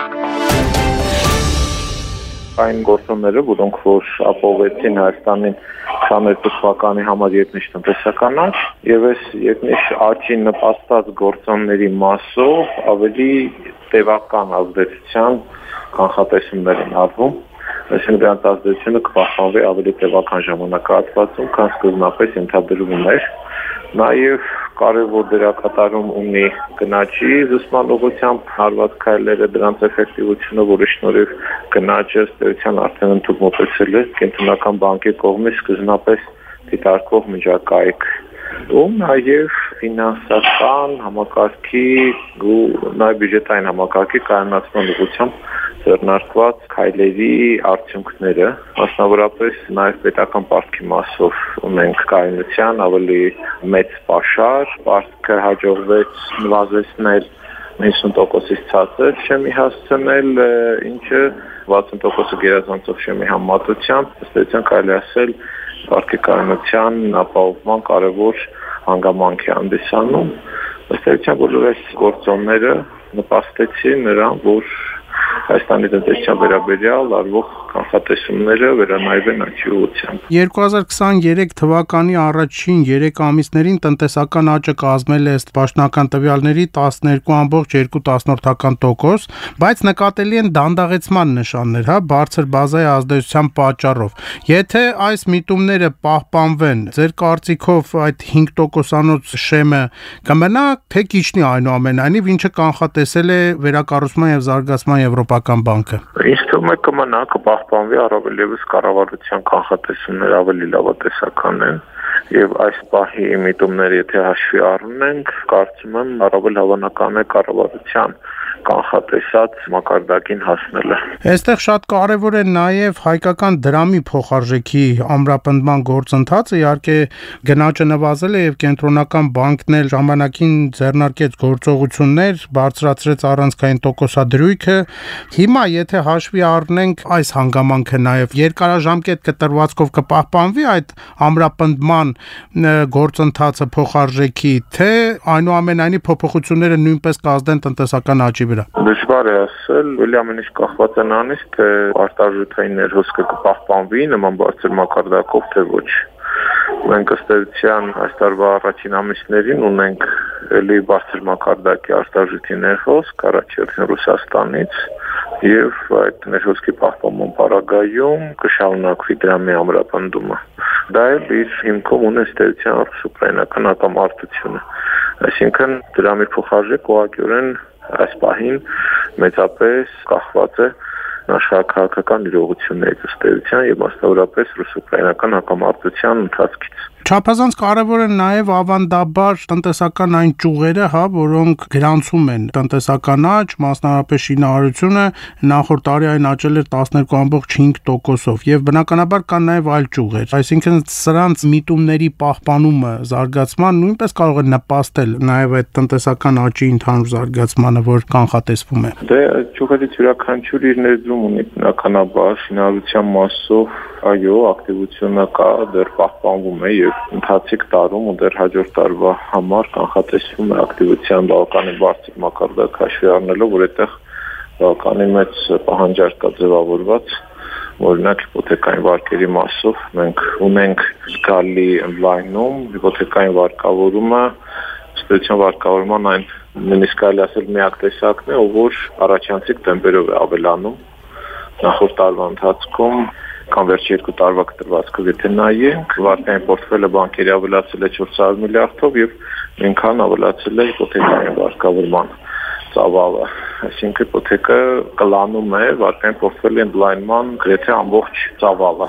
Այն գործոնները, որոնք որ ապահովեցին Հայաստանին 22 թվականի համար երկնիշ տնտեսական աճ, եւ այս երկնիշ աճին նպաստած գործոնների մասով ավելի տևական ազդեցության կանխատեսումներ են արվում, այսինքն դրանց ազդեցությունը կպահպանվի ավելի տևական ժամանակահատվածում, քան սկզբնապես ենթադրվում էր։ Նաեւ կարևոր դերակատարում ունի գնաճի զսպման ուղղությամբ հարված քայլերը, դրանց էֆեկտիվությունը, որի շնորհիվ գնաճը ստեյության արդեն ընդհանուր մոտեցել է կենտրոնական բանկի կողմից սկզբնապես դիտարկվող միջակայք, ու նաև ֆինանսական համակարգի ու նաև բյուջետային համակարգի կայունացման ուղղությամբ ձեռնարկված քայլերի արդյունքները, մասնավորապես նաև պետական պարտքի մասով ունենք կայունության ավելի մեծ պաշար, պարտքը հաջողվեց նվազեցնել 90%-ից ցածր շեմի հասցնել, ինչը 60% գերազանցող շեմի համեմատությամբ ըստ կարելի ասել պարտքի կայունության ապահովման կարևոր հանգամանք է հանդիսանում։ Ըստ բոլոր այս գործոնները նպաստեցին նրան, որ Հայաստանի տնտեսության վերաբերյալ արվող կանխատեսումները վերանայվեն աճի ուղղությամբ։ 2023 թվականի առաջին 3 ամիսներին տնտեսական աճը կազմել է ըստ պաշտոնական տվյալների 12.2%, բայց նկատելի են դանդաղեցման նշաններ, բարձր բազայի ազդեցության պատճառով։ Եթե այս միտումները պահպանվեն, ձեր կարծիքով այդ 5%-անոց շեմը կմնա, թե կիջնի այնուամենայնիվ, ինչը կանխատեսել է վերակառուցման եւ զարգացման Եվրոպական բանկը։ Ինչ թվում է կմնա, կպահպանվի, առավել ևս կառավարության կանխատեսումները ավելի լավատեսական են եւ այս պահի միտումները եթե հաշվի առնենք, կարծում եմ առավել հավանական է կառավարության կանխատեսած մակարդակին հասնելը։ Այստեղ շատ կարևոր է նաև հայկական դրամի փոխարժեքի ամրապնդման գործընթացը, իհարկե գնաճը նվազել է եւ կենտրոնական բանկն էլ ժամանակին ձեռնարկեց գործողություններ, բարձրացրեց առանցքային տոկոսադրույքը։ Հիմա եթե հաշվի առնենք այս հանգամանքը նաև երկարաժամկետ կտրվածքով կպահպանվի այդ ամրապնդման գործընթացը փոխարժեքի, թե այնուամենայնիվ փոփոխությունները նույնպես կազդեն տնտեսական աճի վրա։ Դժվար է ասել, ելի ամեն ինչ կախված է նրանից, թե արտարժութային ներհոսքը կպահպանվի նման բարձր մակարդակով, թե ոչ։ Մենք ըստ էության այս տարվա առաջին ամիսներին ունենք ելի բարձր մակարդակի արտարժույթի ներհոսք, առաջին Ռուսաստանից, եւ այդ ներհոսքի պահպանման պարագայում կշարունակվի դրամի ամրապնդումը։ Դա էլ իր հիմքում ունի ըստ էության ռուս-ուկրաինական հակամարտությունը։ Այսինքն դրամի փոխարժեք ուղղակիորեն այս պահին մեծապես կախված է աշխարհաքաղաքական իրողություններից ըստ էության եւ մասնավորապես ռուս-ուկրաինական հակամարտության ընթացքից։ Չափազանց կարևոր են նաև ավանդաբար տնտեսական այն ճյուղերը, որոնք գրանցում են տնտեսական աճ, մասնավորապես շինարարությունը նախորդ տարի այն աճել էր 12.5%-ով եւ բնականաբար կան նաև այլ ճյուղեր, այսինքն սրանց միտումների պահպանումը, զարգացման նույնպես կարող է նպաստել նաև այդ տնտեսական աճի ընդհանուր զարգացմանը, որ կանխատեսվում է։ Դե ճյուղերից յուրաքանչյուր իր ներդրում ունի բնականաբար շինարարության մասով, այո, ակտիվությունը կա, դեռ պահպանվում է եւ ընթացիկ տարում ու դեռ հաջորդ տարվա համար կանխատեսվում է ակտիվության բավականին բարձր մակարդակ հաշվի առնելով, որ այդտեղ բավականին մեծ պահանջարկ կա ձևավորված, օրինակ հիպոթեկային վարկերի մասով մենք ունենք զգալի ընդլայնում, հիպոթեկային վարկավորումը, ստեցության վարկավորման այն նույնիսկ կարելի ասել միակ տեսակն է, որ առաջանցիկ տեմպերով է ավելանում նախորդ տարվա ընթացքում կամ վերջի 2 տարվա կտրվածքով եթե նայենք, վարկային պորտֆելը բանկերի ավելացել է 400 միլիարդով եւ նույնքան ավելացել է հիպոթեկային վարկավորման ծավալը։ Այսինքն հիպոթեկը կլանում է վարկային պորտֆելի ընդլայնման գրեթե ամբողջ ծավալը։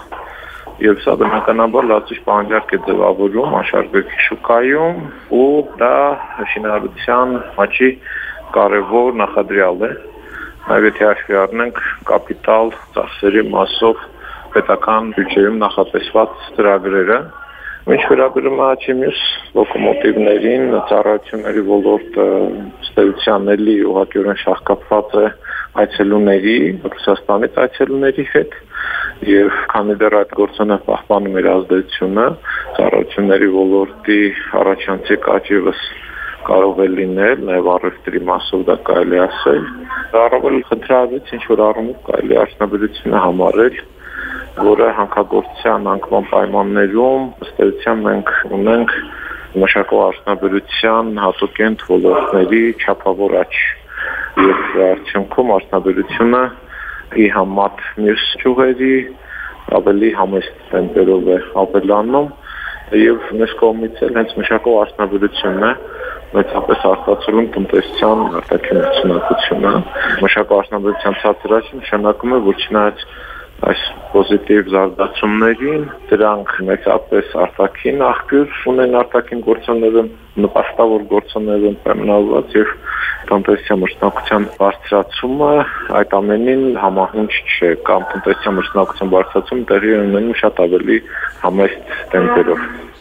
Եվ սա բնականաբար լացիչ պահանջարկ է ձևավորում աշակերտի շուկայում ու դա շինարարության աճի կարևոր նախադրյալ է։ Նաև եթե հաշվի առնենք կապիտալ ծախսերի մասով պետական բյուջեում նախատեսված ծրագրերը, ինչ վերաբերում է աճի մյուս լոկոմոտիվներին, ծառայությունների ոլորտը ստեյության էլի ուղղակիորեն շահկապված է այցելուների, Ռուսաստանից այցելուների հետ եւ քանի դեռ այդ գործոնը պահպանում էր ազդեցությունը, ծառայությունների ոլորտի առաջանցիկ աճ եւս կարող է լինել, նաև առևտրի մասով դա կարելի ասել։ Առավել խնդրավիճ ինչ-որ առումով կարելի արդյունաբերությունը համարել, որը հանքագործության անկման պայմաններում ըստ էության մենք ունենք մշակող արդյունաբերության հատուկենտ ոլորտների չափավոր աճ եւ արդյունքում արդյունաբերությունը ի համեմատ մյուս ճյուղերի ավելի համեստ տեմպերով է ավելանում եւ մեծ կողմից էլ հենց մշակող արդյունաբերությունն է մեծապես արտացոլում տնտեսության արտաքին արդյունավետությունը մշակող արդյունաբերության ցածր աճը նշանակում է որ չնայած այս պոզիտիվ զարգացումներին դրանք մեծապես արտաքին աղբյուր ունեն արտաքին գործոններում նպաստավոր գործոններում պայմանավորված եւ տնտեսության մշտակցության բարձրացումը այդ ամենին համահունչ չէ կամ տնտեսության մշտակցության բարձրացումը տեղի ունենում շատ ավելի համեստ տեմպերով